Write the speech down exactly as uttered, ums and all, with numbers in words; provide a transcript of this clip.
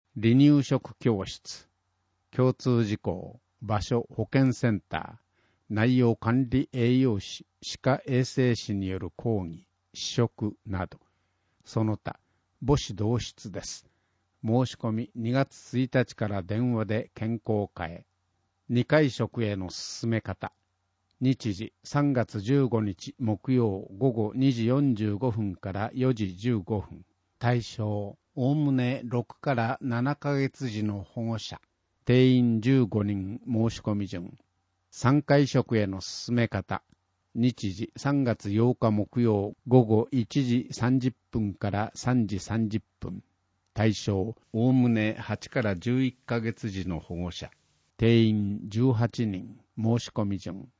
離乳食教室、共通事項、場所保健センター、内容管理栄養士、歯科衛生士による講義、試食など、その他、母子同室です。申し込みにがつついたちから電話で健康課へ。にかい食への進め方。日時さんがつじゅうごにち木曜午後にじよんじゅうごふんからよじじゅうごふん。対象、おおむねろくからななかげつ児の保護者。定員じゅうごにん申し込み順。さんかい食への進め方。日時さんがつようか木曜午後いちじさんじゅっぷんからさんじさんじゅっぷん。対象、おおむねはちからじゅういっかげつ児の保護者。定員じゅうはちにん申し込み順。